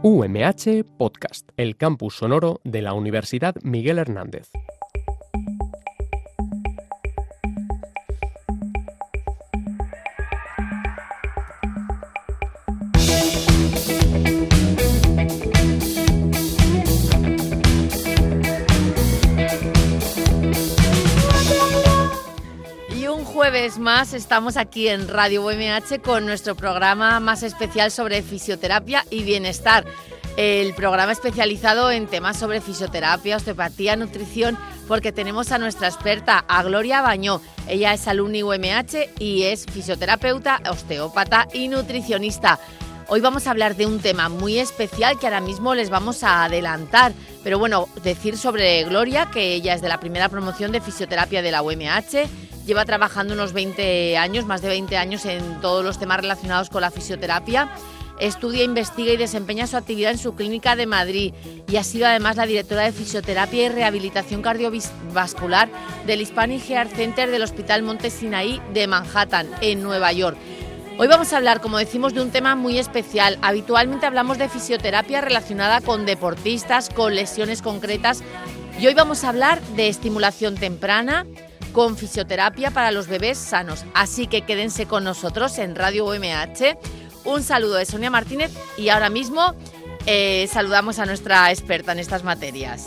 UMH Podcast, el campus sonoro de la Universidad Miguel Hernández. Jueves más estamos aquí en Radio UMH con nuestro programa más especial sobre fisioterapia y bienestar. El programa especializado en temas sobre fisioterapia, osteopatía, nutrición, porque tenemos a nuestra experta, a Gloria Bañó. Ella es alumni UMH y es fisioterapeuta, osteópata y nutricionista. Hoy vamos a hablar de un tema muy especial que ahora mismo les vamos a adelantar. Pero bueno, decir sobre Gloria que ella es de la primera promoción de fisioterapia de la UMH. Lleva trabajando unos 20 años, más de 20 años en todos los temas relacionados con la fisioterapia. Estudia, investiga y desempeña su actividad en su clínica de Madrid y ha sido además la directora de fisioterapia y rehabilitación cardiovascular del Hispanic Heart Center del Hospital Monte Sinaí de Manhattan, en Nueva York. Hoy vamos a hablar, como decimos, de un tema muy especial. Habitualmente hablamos de fisioterapia relacionada con deportistas, con lesiones concretas, y hoy vamos a hablar de estimulación temprana con fisioterapia para los bebés sanos. Así que quédense con nosotros en Radio UMH. Un saludo de Sonia Martínez y ahora mismo saludamos a nuestra experta en estas materias.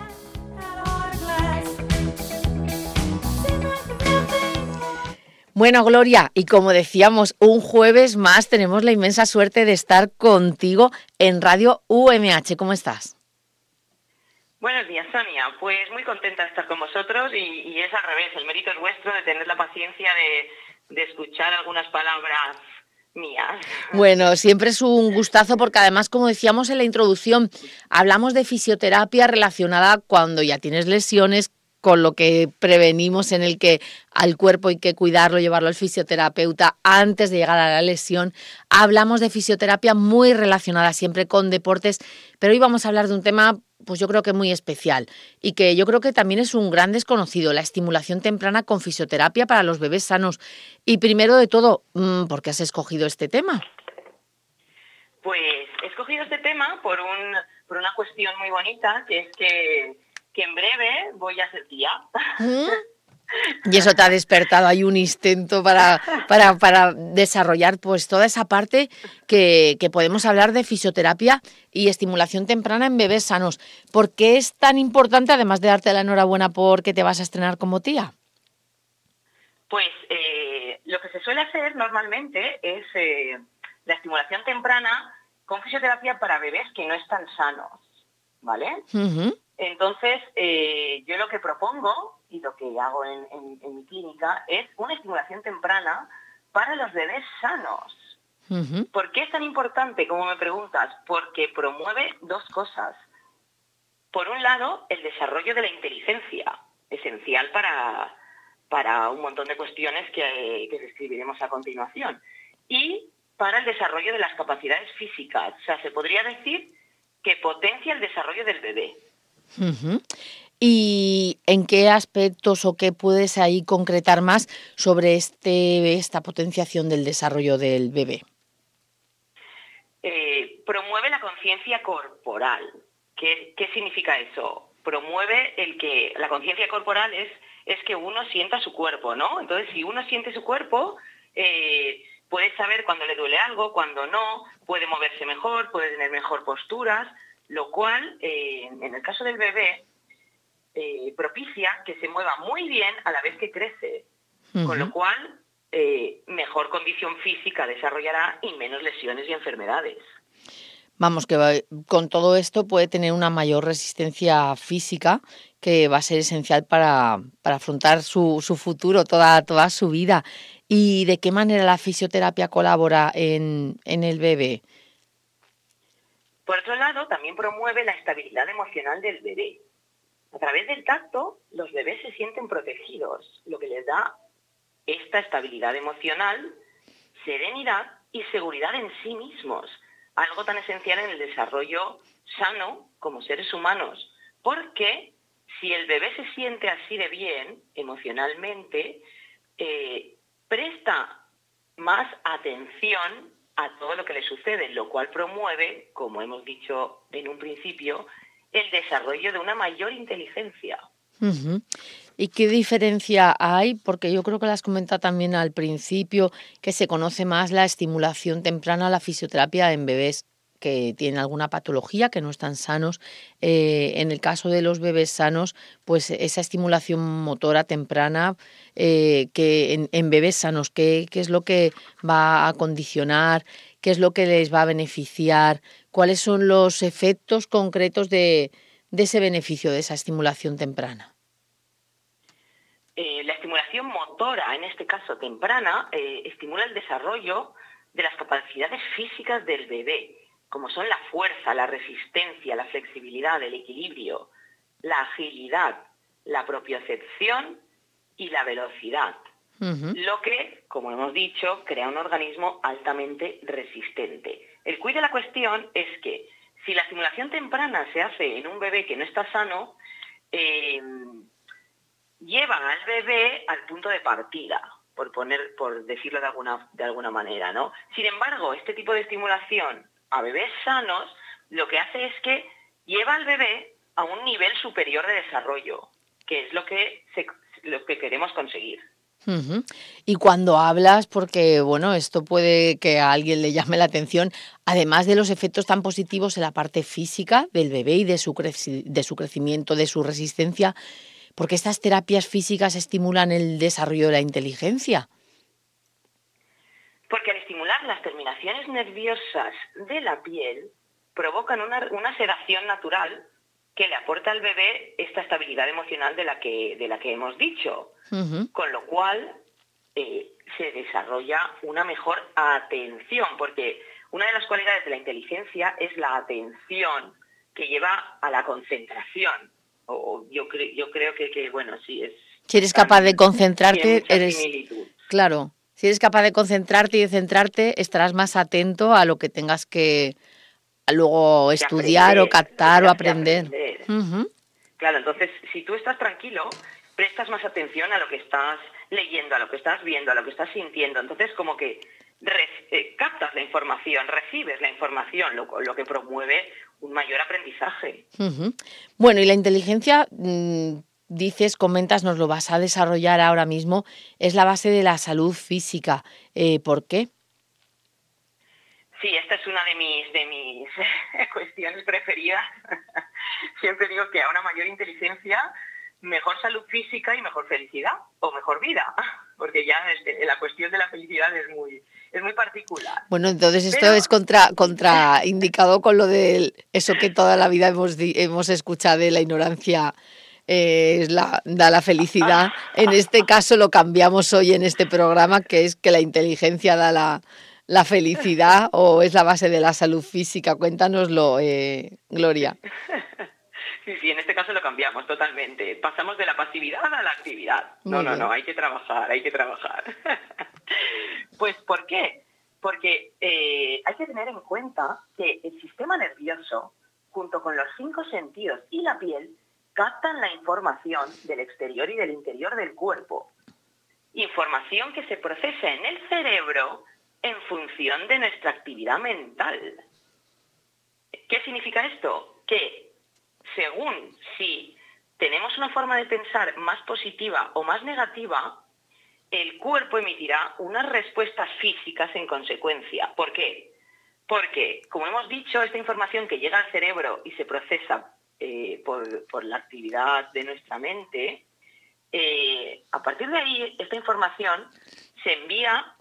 Bueno, Gloria, y como decíamos, un jueves más tenemos la inmensa suerte de estar contigo en Radio UMH. ¿Cómo estás? Buenos días, Sonia. Pues muy contenta de estar con vosotros y es al revés. El mérito es vuestro de tener la paciencia de escuchar algunas palabras mías. Bueno, siempre es un gustazo porque además, como decíamos en la introducción, hablamos de fisioterapia relacionada cuando ya tienes lesiones, con lo que prevenimos en el que al cuerpo hay que cuidarlo, llevarlo al fisioterapeuta antes de llegar a la lesión. Hablamos de fisioterapia muy relacionada siempre con deportes, pero hoy vamos a hablar de un tema, pues yo creo que muy especial y que yo creo que también es un gran desconocido, la estimulación temprana con fisioterapia para los bebés sanos. Y primero de todo, ¿por qué has escogido este tema? Pues he escogido este tema por una cuestión muy bonita, que es que en breve voy a ser tía. Y eso te ha despertado ahí un instinto para desarrollar pues toda esa parte que podemos hablar de fisioterapia y estimulación temprana en bebés sanos. ¿Por qué es tan importante, además de darte la enhorabuena porque te vas a estrenar como tía? Pues lo que se suele hacer normalmente es la estimulación temprana con fisioterapia para bebés que no están sanos, ¿vale? Uh-huh. Entonces, yo lo que propongo y lo que hago en mi clínica es una estimulación temprana para los bebés sanos. Uh-huh. ¿Por qué es tan importante, como me preguntas? Porque promueve dos cosas. Por un lado, el desarrollo de la inteligencia, esencial para un montón de cuestiones que describiremos a continuación. Y para el desarrollo de las capacidades físicas. O sea, se podría decir que potencia el desarrollo del bebé. Uh-huh. ¿Y en qué aspectos o qué puedes ahí concretar más sobre esta potenciación del desarrollo del bebé? Promueve la conciencia corporal. ¿Qué significa eso? Promueve la conciencia corporal es que uno sienta su cuerpo, ¿no? Entonces, si uno siente su cuerpo, puede saber cuándo le duele algo, cuándo no, puede moverse mejor, puede tener mejor posturas, lo cual, en el caso del bebé, propicia que se mueva muy bien a la vez que crece, uh-huh. Con lo cual mejor condición física desarrollará y menos lesiones y enfermedades. Vamos, que con todo esto puede tener una mayor resistencia física que va a ser esencial para afrontar su futuro, toda su vida. ¿Y de qué manera la fisioterapia colabora en el bebé? Por otro lado, también promueve la estabilidad emocional del bebé. A través del tacto, los bebés se sienten protegidos, lo que les da esta estabilidad emocional, serenidad y seguridad en sí mismos, algo tan esencial en el desarrollo sano como seres humanos, porque si el bebé se siente así de bien emocionalmente, presta más atención a todo lo que le sucede, lo cual promueve, como hemos dicho en un principio, el desarrollo de una mayor inteligencia. Uh-huh. ¿Y qué diferencia hay? Porque yo creo que lo has comentado también al principio, que se conoce más la estimulación temprana, la fisioterapia en bebés que tienen alguna patología, que no están sanos. En el caso de los bebés sanos, pues esa estimulación motora temprana, que en bebés sanos, ¿qué es lo que va a condicionar? ¿Qué es lo que les va a beneficiar? ¿Cuáles son los efectos concretos de ese beneficio, de esa estimulación temprana? La estimulación motora, en este caso temprana, estimula el desarrollo de las capacidades físicas del bebé, como son la fuerza, la resistencia, la flexibilidad, el equilibrio, la agilidad, la propiocepción y la velocidad. Uh-huh. Lo que, como hemos dicho, crea un organismo altamente resistente. El quid de la cuestión es que si la estimulación temprana se hace en un bebé que no está sano, llevan al bebé al punto de partida, por decirlo de alguna manera, ¿no? Sin embargo, este tipo de estimulación a bebés sanos lo que hace es que lleva al bebé a un nivel superior de desarrollo, que es lo que queremos conseguir. Uh-huh. Y cuando hablas, porque bueno, esto puede que a alguien le llame la atención, además de los efectos tan positivos en la parte física del bebé y de su crecimiento, de su resistencia, porque estas terapias físicas estimulan el desarrollo de la inteligencia. Porque al estimular las terminaciones nerviosas de la piel, provocan una sedación natural que le aporta al bebé esta estabilidad emocional de la que hemos dicho. Uh-huh. Con lo cual se desarrolla una mejor atención, porque una de las cualidades de la inteligencia es la atención, que lleva a la concentración. Yo creo que bueno, sí es... Si eres capaz de concentrarte, eres... similitud. Claro. Si eres capaz de concentrarte y de centrarte, estarás más atento a lo que tengas que luego estudiar o captar o aprender. Uh-huh. Claro, entonces, si tú estás tranquilo, prestas más atención a lo que estás leyendo, a lo que estás viendo, a lo que estás sintiendo. Entonces, como que captas la información, recibes la información, lo que promueve un mayor aprendizaje. Uh-huh. Bueno, y la inteligencia... dices, comentas, nos lo vas a desarrollar ahora mismo, es la base de la salud física. ¿Por qué? Sí, esta es una de mis cuestiones preferidas. Siempre digo que a una mayor inteligencia, mejor salud física y mejor felicidad, o mejor vida, porque ya la cuestión de la felicidad es muy particular. Bueno, entonces esto es contraindicado con lo de eso que toda la vida hemos escuchado de la ignorancia. Da la felicidad. En este caso lo cambiamos hoy en este programa, que es que la inteligencia da la felicidad o es la base de la salud física. Cuéntanoslo, Gloria. Sí, en este caso lo cambiamos totalmente. Pasamos de la pasividad a la actividad. No, hay que trabajar. Pues, ¿por qué? Porque hay que tener en cuenta que el sistema nervioso, junto con los 5 sentidos y la piel, captan la información del exterior y del interior del cuerpo. Información que se procesa en el cerebro en función de nuestra actividad mental. ¿Qué significa esto? Que según si tenemos una forma de pensar más positiva o más negativa, el cuerpo emitirá unas respuestas físicas en consecuencia. ¿Por qué? Porque, como hemos dicho, esta información que llega al cerebro y se procesa por la actividad de nuestra mente, a partir de ahí esta información se envía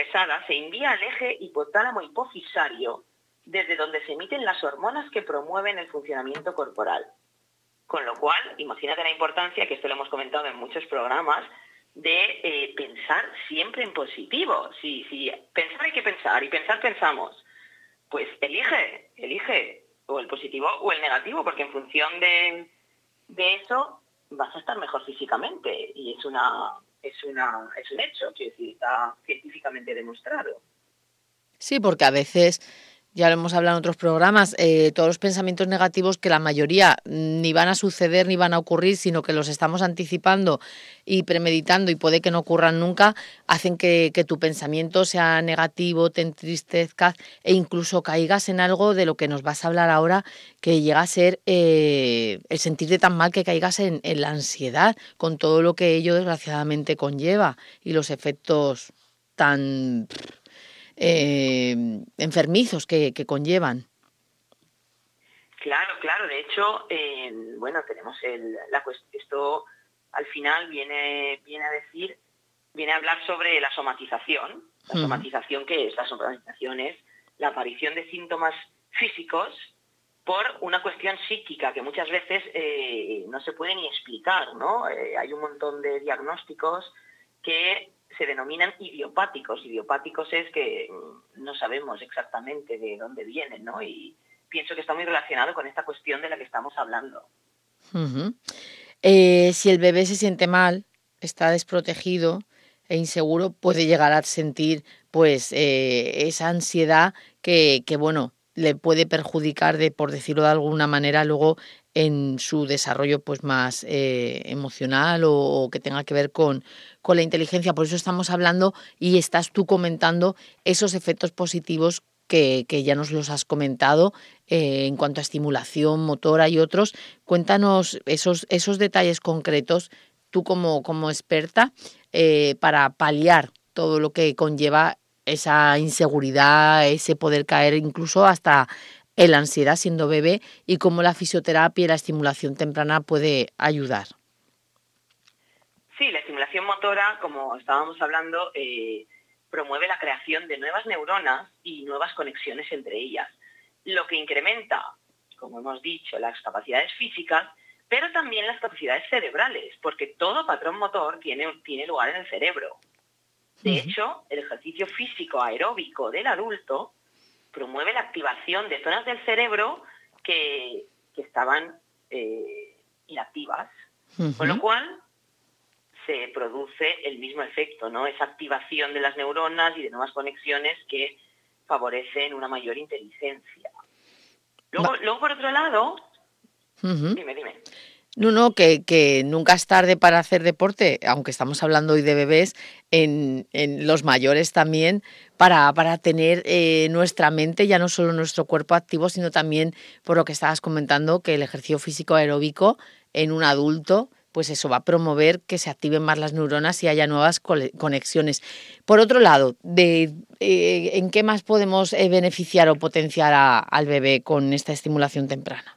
al eje hipotálamo hipofisario, desde donde se emiten las hormonas que promueven el funcionamiento corporal. Con lo cual, imagínate la importancia, que esto lo hemos comentado en muchos programas, de pensar siempre en positivo. Si pensar hay que pensar, y pensamos, pues elige o el positivo o el negativo, porque en función de eso vas a estar mejor físicamente, y es un hecho, quiero decir, está científicamente demostrado. Sí, porque a veces Ya lo hemos hablado en otros programas, todos los pensamientos negativos que la mayoría ni van a suceder ni van a ocurrir, sino que los estamos anticipando y premeditando y puede que no ocurran nunca, hacen que tu pensamiento sea negativo, te entristezcas e incluso caigas en algo de lo que nos vas a hablar ahora, que llega a ser el sentirte tan mal que caigas en la ansiedad, con todo lo que ello desgraciadamente conlleva y los efectos tan enfermizos que conllevan. Claro. De hecho, bueno, tenemos esto al final viene a hablar sobre la somatización. La somatización, ¿qué es? La somatización es la aparición de síntomas físicos por una cuestión psíquica que muchas veces no se puede ni explicar, ¿no? Hay un montón de diagnósticos que se denominan idiopáticos. Idiopáticos es que no sabemos exactamente de dónde vienen, ¿no? Y pienso que está muy relacionado con esta cuestión de la que estamos hablando. Uh-huh. Si el bebé se siente mal, está desprotegido e inseguro, puede llegar a sentir pues esa ansiedad que bueno, le puede perjudicar por decirlo de alguna manera, luego en su desarrollo pues más emocional o que tenga que ver con la inteligencia. Por eso estamos hablando y estás tú comentando esos efectos positivos que ya nos los has comentado en cuanto a estimulación motora y otros. Cuéntanos esos detalles concretos, tú como experta, para paliar todo lo que conlleva esa inseguridad, ese poder caer incluso hasta en la ansiedad siendo bebé y cómo la fisioterapia y la estimulación temprana puede ayudar. Sí, la estimulación motora, como estábamos hablando, promueve la creación de nuevas neuronas y nuevas conexiones entre ellas, lo que incrementa, como hemos dicho, las capacidades físicas, pero también las capacidades cerebrales, porque todo patrón motor tiene lugar en el cerebro. De hecho, el ejercicio físico aeróbico del adulto promueve la activación de zonas del cerebro que estaban inactivas, con lo cual se produce el mismo efecto, ¿no? Esa activación de las neuronas y de nuevas conexiones que favorecen una mayor inteligencia. Luego por otro lado, dime. No, que nunca es tarde para hacer deporte, aunque estamos hablando hoy de bebés, en los mayores también, para tener nuestra mente, ya no solo nuestro cuerpo activo, sino también, por lo que estabas comentando, que el ejercicio físico aeróbico en un adulto, pues eso va a promover que se activen más las neuronas y haya nuevas conexiones. Por otro lado, ¿en qué más podemos beneficiar o potenciar al bebé con esta estimulación temprana?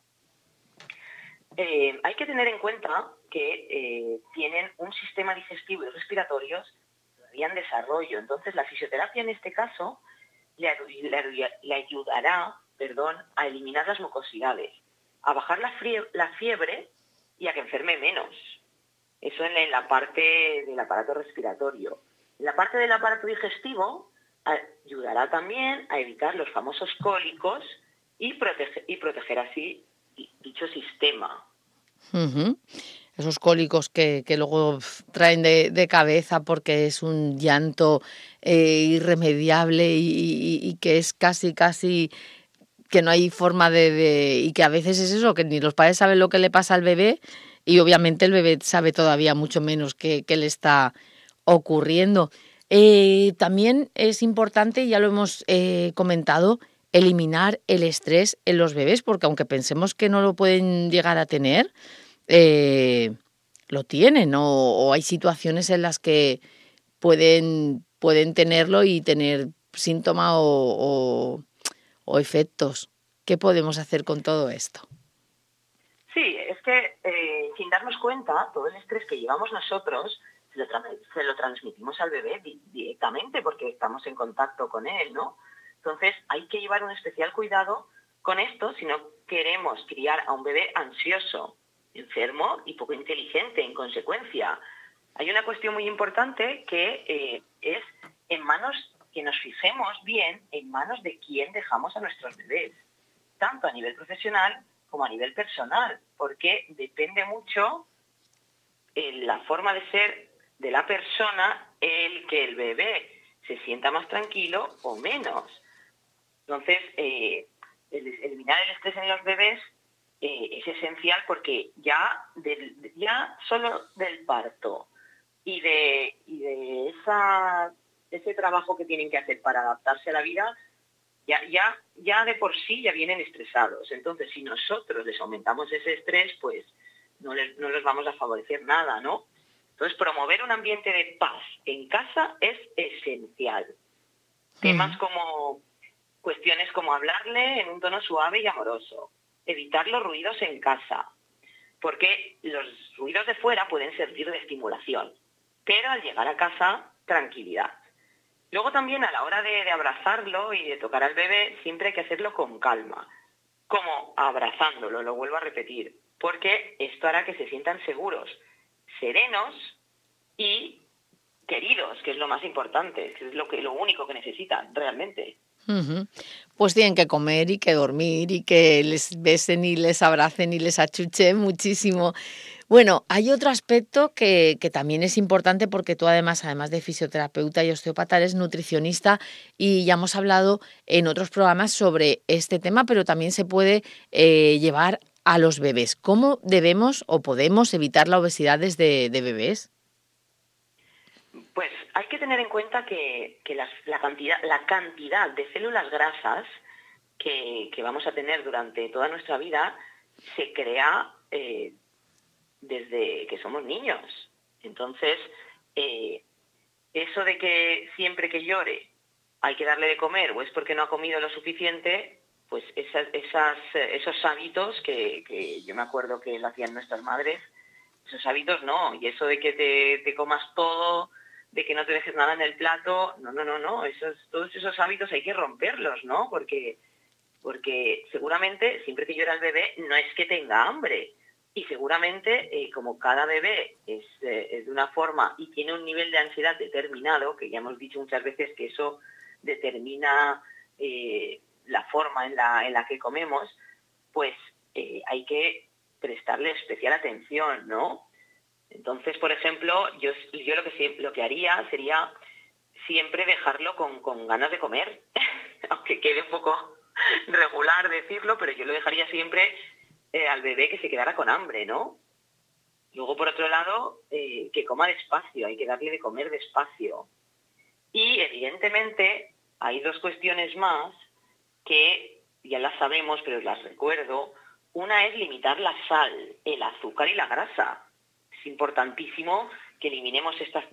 Hay que tener en cuenta que tienen un sistema digestivo y respiratorios todavía en desarrollo. Entonces, la fisioterapia en este caso le ayudará a eliminar las mucosidades, a bajar la fiebre y a que enferme menos. Eso en la parte del aparato respiratorio. En la parte del aparato digestivo ayudará también a evitar los famosos cólicos y proteger así dicho sistema. Esos cólicos que luego traen de cabeza porque es un llanto irremediable y que es casi que no hay forma y que a veces es eso, que ni los padres saben lo que le pasa al bebé y obviamente el bebé sabe todavía mucho menos qué le está ocurriendo. También es importante, ya lo hemos comentado, eliminar el estrés en los bebés, porque aunque pensemos que no lo pueden llegar a tener, lo tienen, o hay situaciones en las que pueden tenerlo y tener síntomas o efectos. ¿Qué podemos hacer con todo esto? Sí, es que sin darnos cuenta, todo el estrés que llevamos nosotros se lo transmitimos al bebé directamente porque estamos en contacto con él, ¿no? Entonces hay que llevar un especial cuidado con esto si no queremos criar a un bebé ansioso, enfermo y poco inteligente en consecuencia. Hay una cuestión muy importante que es que nos fijemos bien en manos de quién dejamos a nuestros bebés, tanto a nivel profesional como a nivel personal, porque depende mucho la forma de ser de la persona el que el bebé se sienta más tranquilo o menos. Entonces, eliminar el estrés en los bebés es esencial porque ya solo del parto y de ese trabajo que tienen que hacer para adaptarse a la vida, ya de por sí ya vienen estresados. Entonces, si nosotros les aumentamos ese estrés, pues no les vamos a favorecer nada, ¿no? Entonces, promover un ambiente de paz en casa es esencial. Temas como cuestiones como hablarle en un tono suave y amoroso, evitar los ruidos en casa, porque los ruidos de fuera pueden servir de estimulación, pero al llegar a casa, tranquilidad. Luego también a la hora de abrazarlo y de tocar al bebé, siempre hay que hacerlo con calma, como abrazándolo, lo vuelvo a repetir, porque esto hará que se sientan seguros, serenos y queridos, que es lo más importante, que es lo único que necesitan realmente. Pues tienen que comer y que dormir y que les besen y les abracen y les achuchen muchísimo. Bueno, hay otro aspecto que también es importante porque tú además de fisioterapeuta y osteópata, eres nutricionista y ya hemos hablado en otros programas sobre este tema, pero también se puede llevar a los bebés. ¿Cómo debemos o podemos evitar la obesidad desde de bebés? Pues hay que tener en cuenta que la cantidad de células grasas que vamos a tener durante toda nuestra vida se crea desde que somos niños. Entonces, eso de que siempre que llore hay que darle de comer o es porque no ha comido lo suficiente, pues esos hábitos que yo me acuerdo que lo hacían nuestras madres, esos hábitos no. Y eso de que te comas todo, de que no te dejes nada en el plato, no. Todos esos hábitos hay que romperlos, ¿no? Porque seguramente siempre que llora el bebé no es que tenga hambre. Y seguramente, como cada bebé es de una forma y tiene un nivel de ansiedad determinado, que ya hemos dicho muchas veces que eso determina la forma en la que comemos, pues hay que prestarle especial atención, ¿no? Entonces, por ejemplo, yo lo que haría sería siempre dejarlo con ganas de comer, aunque quede un poco regular decirlo, pero yo lo dejaría siempre al bebé que se quedara con hambre, ¿no? Luego, por otro lado, que coma despacio, hay que darle de comer despacio. Y, evidentemente, hay dos cuestiones más que ya las sabemos, pero las recuerdo. Una es limitar la sal, el azúcar y la grasa. Es importantísimo que eliminemos estos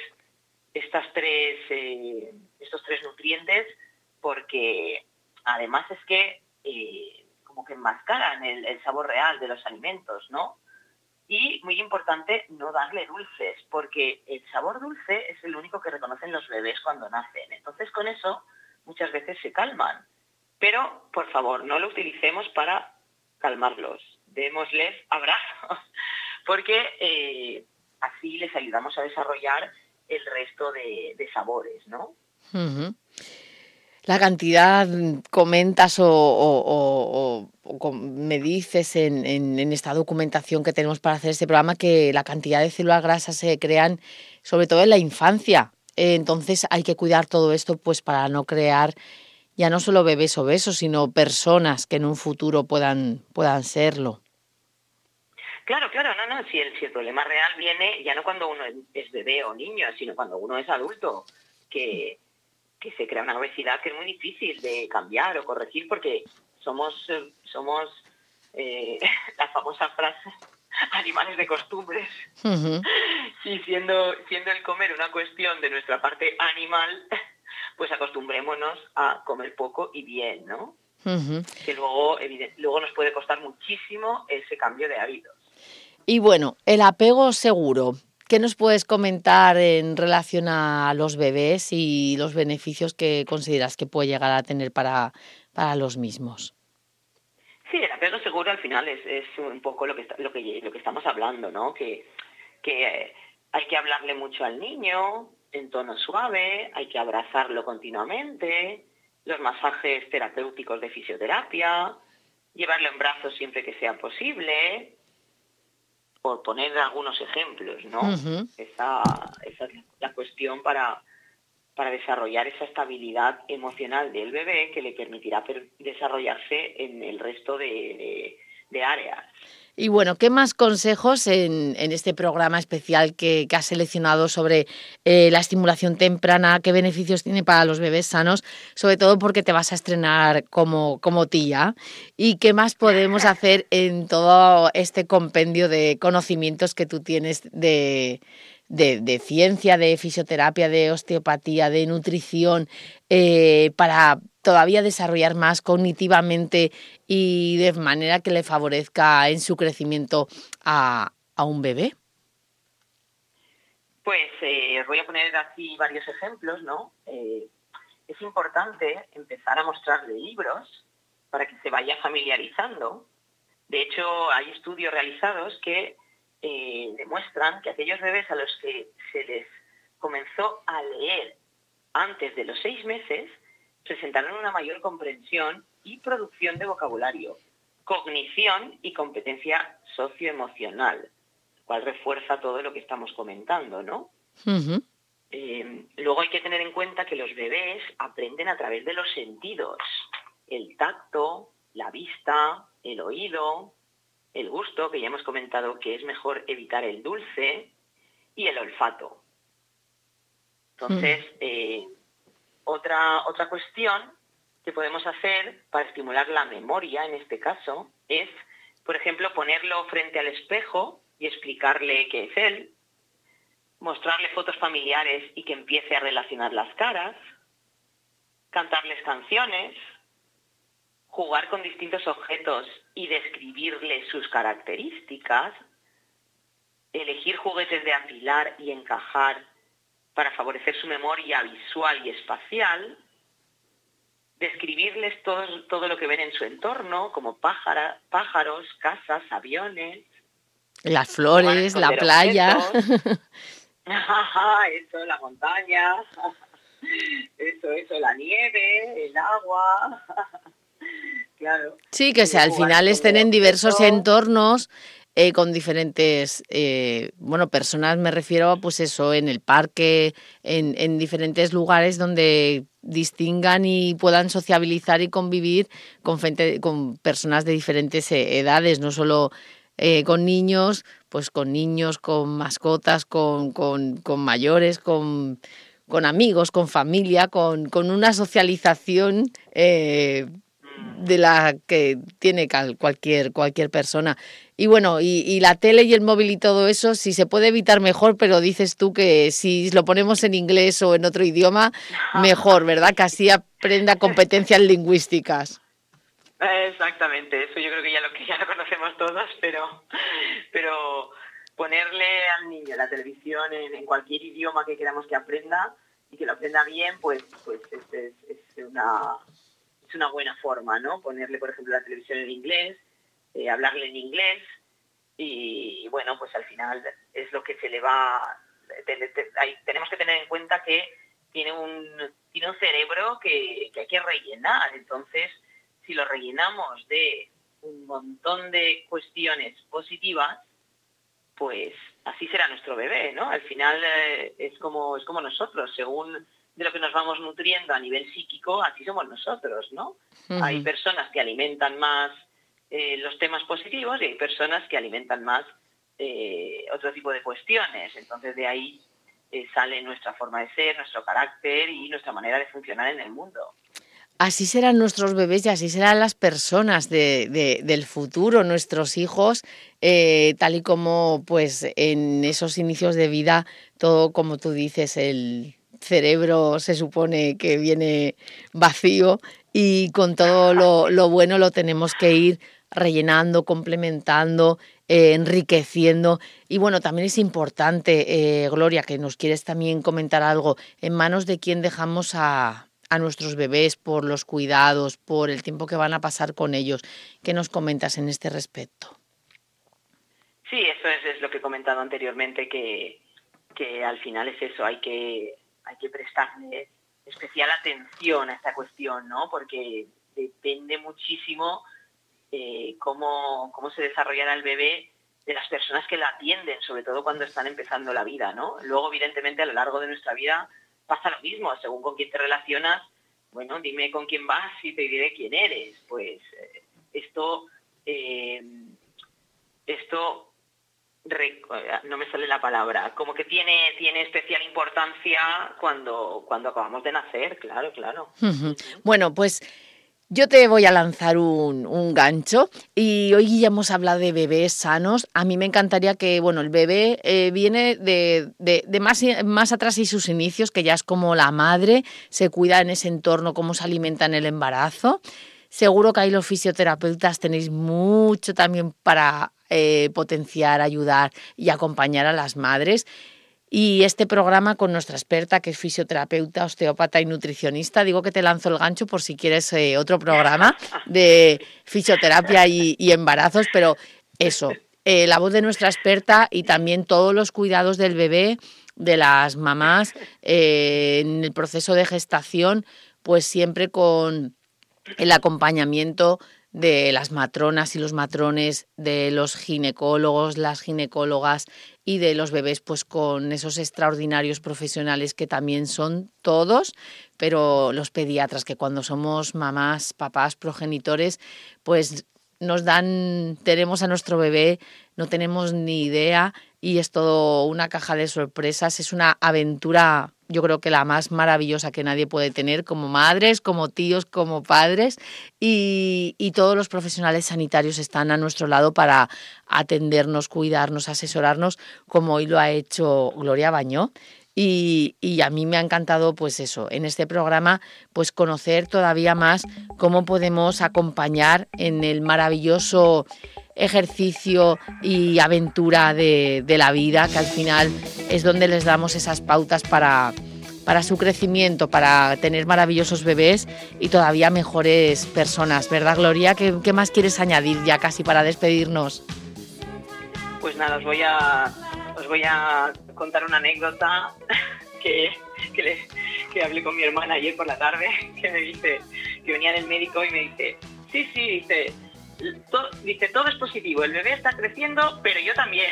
tres nutrientes, porque además es que como que enmascaran el sabor real de los alimentos, ¿no? Y muy importante, no darle dulces, porque el sabor dulce es el único que reconocen los bebés cuando nacen. Entonces, con eso muchas veces se calman. Pero, por favor, no lo utilicemos para calmarlos. Démosles abrazos, porque así les ayudamos a desarrollar el resto de sabores, ¿no? Uh-huh. La cantidad, comentas o me dices en esta documentación que tenemos para hacer este programa, que la cantidad de células grasas se crean sobre todo en la infancia. Entonces hay que cuidar todo esto pues para no crear ya no solo bebés obesos, sino personas que en un futuro puedan serlo. Claro, no. Si el problema real viene ya no cuando uno es bebé o niño, sino cuando uno es adulto, que se crea una obesidad que es muy difícil de cambiar o corregir, porque somos la famosa frase animales de costumbres. Uh-huh. Y siendo el comer una cuestión de nuestra parte animal, pues acostumbrémonos a comer poco y bien, ¿no? Uh-huh. Que luego nos puede costar muchísimo ese cambio de hábitos. Y bueno, el apego seguro. ¿Qué nos puedes comentar en relación a los bebés y los beneficios que consideras que puede llegar a tener para los mismos? Sí, el apego seguro al final es un poco lo que estamos hablando, ¿no? Que hay que hablarle mucho al niño en tono suave, hay que abrazarlo continuamente, los masajes terapéuticos de fisioterapia, llevarlo en brazos siempre que sea posible, por poner algunos ejemplos, ¿no? Uh-huh. Esa es la cuestión para para desarrollar esa estabilidad emocional del bebé que le permitirá desarrollarse en el resto de áreas. Y bueno, ¿qué más consejos en este programa especial que has seleccionado sobre la estimulación temprana, qué beneficios tiene para los bebés sanos, sobre todo porque te vas a estrenar como tía? ¿Y qué más podemos hacer en todo este compendio de conocimientos que tú tienes de ciencia, de fisioterapia, de osteopatía, de nutrición, para todavía desarrollar más cognitivamente y de manera que le favorezca en su crecimiento a un bebé? Pues os voy a poner así varios ejemplos, ¿no? Es importante empezar a mostrarle libros para que se vaya familiarizando. De hecho, hay estudios realizados que demuestran que aquellos bebés a los que se les comenzó a leer antes de los 6 meses presentaron una mayor comprensión y producción de vocabulario, cognición y competencia socioemocional, lo cual refuerza todo lo que estamos comentando, ¿no? Uh-huh. Luego hay que tener en cuenta que los bebés aprenden a través de los sentidos: el tacto, la vista, el oído, el gusto, que ya hemos comentado que es mejor evitar el dulce, y el olfato. Entonces, otra cuestión que podemos hacer para estimular la memoria, en este caso, es, por ejemplo, ponerlo frente al espejo y explicarle qué es él, mostrarle fotos familiares y que empiece a relacionar las caras, cantarles canciones, jugar con distintos objetos y describirles sus características, elegir juguetes de apilar y encajar para favorecer su memoria visual y espacial, describirles todo lo que ven en su entorno, como pájaros, casas, aviones. Las flores, la playa. Eso, la montaña. Eso, la nieve, el agua. Claro. Sí, que al final estén en diversos entornos con diferentes, personas, me refiero, pues eso, en el parque, en diferentes lugares donde distingan y puedan sociabilizar y convivir con personas de diferentes edades, no solo con niños, pues con niños, con mascotas, con mayores, con amigos, con familia, con una socialización de la que tiene cualquier persona. Y bueno, y la tele y el móvil y todo eso, si se puede evitar mejor, pero dices tú que si lo ponemos en inglés o en otro idioma, mejor, ¿verdad? Que así aprenda competencias lingüísticas. Exactamente, eso yo creo que ya lo conocemos todos, pero ponerle al niño la televisión en cualquier idioma que queramos que aprenda y que lo aprenda bien, pues es una buena forma, ¿no? Ponerle, por ejemplo, la televisión en inglés, hablarle en inglés y bueno, pues al final es lo que se le va... tenemos que tener en cuenta que tiene un cerebro que hay que rellenar. Entonces, si lo rellenamos de un montón de cuestiones positivas, pues así será nuestro bebé, ¿no? Al final es como nosotros, según de lo que nos vamos nutriendo a nivel psíquico, así somos nosotros, ¿no? Uh-huh. Hay personas que alimentan más los temas positivos y hay personas que alimentan más otro tipo de cuestiones. Entonces de ahí sale nuestra forma de ser, nuestro carácter y nuestra manera de funcionar en el mundo. Así serán nuestros bebés y así serán las personas del futuro, nuestros hijos, tal y como pues en esos inicios de vida, todo como tú dices, el cerebro se supone que viene vacío y con todo lo bueno lo tenemos que ir rellenando, complementando, enriqueciendo. Y bueno, también es importante, Gloria, que nos quieres también comentar algo, en manos de quién dejamos a nuestros bebés, por los cuidados, por el tiempo que van a pasar con ellos. ¿Qué nos comentas en este respecto? Sí, eso es lo que he comentado anteriormente, que al final es eso, hay que prestarle especial atención a esta cuestión, ¿no? Porque depende muchísimo cómo se desarrollará el bebé de las personas que la atienden, sobre todo cuando están empezando la vida, ¿no? Luego, evidentemente, a lo largo de nuestra vida pasa lo mismo, según con quién te relacionas, bueno, dime con quién vas y te diré quién eres. Pues esto no me sale la palabra, como que tiene especial importancia cuando acabamos de nacer, claro. Bueno, pues yo te voy a lanzar un gancho, y hoy ya hemos hablado de bebés sanos. A mí me encantaría que, bueno, el bebé viene de más atrás, y sus inicios, que ya es como la madre, se cuida en ese entorno, cómo se alimenta en el embarazo. Seguro que ahí los fisioterapeutas tenéis mucho también para potenciar, ayudar y acompañar a las madres. Y este programa con nuestra experta, que es fisioterapeuta, osteópata y nutricionista, digo que te lanzo el gancho por si quieres otro programa de fisioterapia y embarazos, pero eso, la voz de nuestra experta y también todos los cuidados del bebé, de las mamás en el proceso de gestación, pues siempre con el acompañamiento de las matronas y los matrones, de los ginecólogos, las ginecólogas y de los bebés, pues con esos extraordinarios profesionales que también son todos, pero los pediatras, que cuando somos mamás, papás, progenitores, pues tenemos a nuestro bebé, no tenemos ni idea, y es todo una caja de sorpresas, es una aventura, yo creo que la más maravillosa que nadie puede tener, como madres, como tíos, como padres, y todos los profesionales sanitarios están a nuestro lado para atendernos, cuidarnos, asesorarnos, como hoy lo ha hecho Gloria Bañó. Y a mí me ha encantado, pues eso, en este programa, pues conocer todavía más cómo podemos acompañar en el maravilloso ejercicio y aventura de la vida, que al final es donde les damos esas pautas para su crecimiento, para tener maravillosos bebés y todavía mejores personas, ¿verdad, Gloria? ¿Qué más quieres añadir ya casi para despedirnos? Pues nada, os voy a contar una anécdota que hablé con mi hermana ayer por la tarde, que me dice, que venía del médico y me dice, sí, dice, todo es positivo, el bebé está creciendo, pero yo también.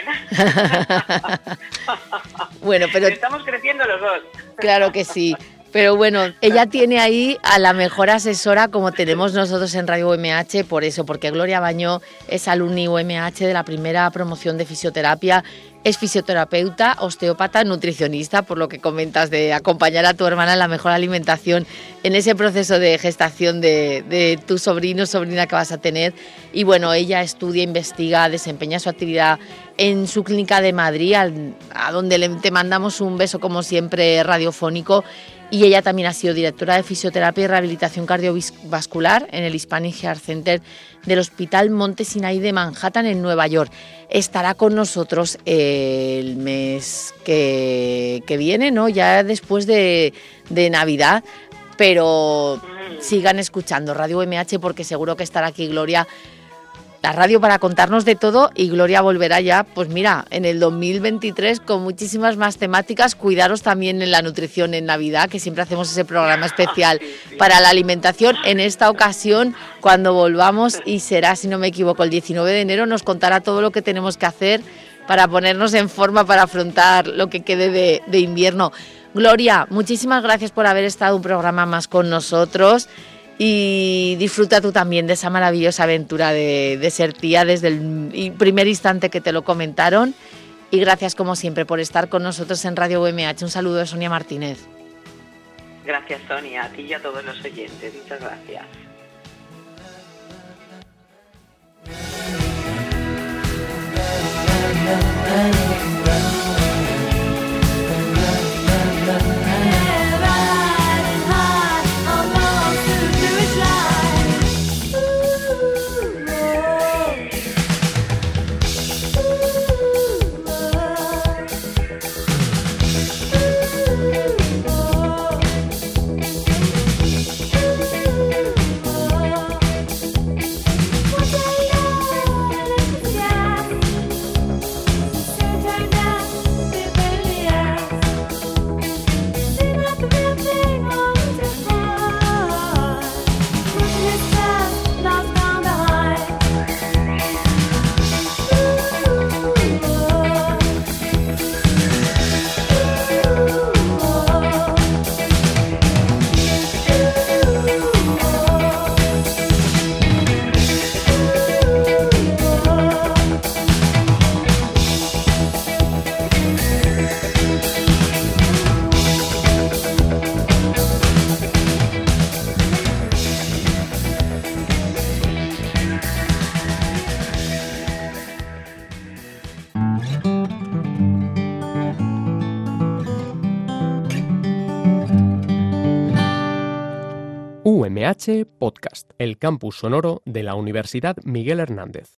Bueno, pero estamos creciendo los dos. Claro que sí. Pero bueno, ella tiene ahí a la mejor asesora, como tenemos nosotros en Radio UMH, por eso, porque Gloria Bañó es alumni UMH de la primera promoción de fisioterapia, es fisioterapeuta, osteópata, nutricionista, por lo que comentas de acompañar a tu hermana en la mejor alimentación en ese proceso de gestación de tu sobrino, sobrina que vas a tener. Y bueno, ella estudia, investiga, desempeña su actividad en su clínica de Madrid, a donde te mandamos un beso como siempre radiofónico. Y ella también ha sido directora de fisioterapia y rehabilitación cardiovascular en el Hispanic Heart Center del Hospital Monte Sinai de Manhattan, en Nueva York. Estará con nosotros el mes que viene, ¿no? Ya después de Navidad, pero sigan escuchando Radio UMH, porque seguro que estará aquí Gloria, la radio, para contarnos de todo, y Gloria volverá ya, pues mira, en el 2023 con muchísimas más temáticas. Cuidaros también en la nutrición en Navidad, que siempre hacemos ese programa especial para la alimentación. En esta ocasión, cuando volvamos, y será, si no me equivoco, el 19 de enero, nos contará todo lo que tenemos que hacer para ponernos en forma para afrontar lo que quede de invierno. Gloria, muchísimas gracias por haber estado un programa más con nosotros. Y disfruta tú también de esa maravillosa aventura de ser tía desde el primer instante que te lo comentaron. Y gracias, como siempre, por estar con nosotros en Radio UMH. Un saludo de Sonia Martínez. Gracias, Sonia, a ti y a todos los oyentes. Muchas gracias. UMH Podcast, el campus sonoro de la Universidad Miguel Hernández.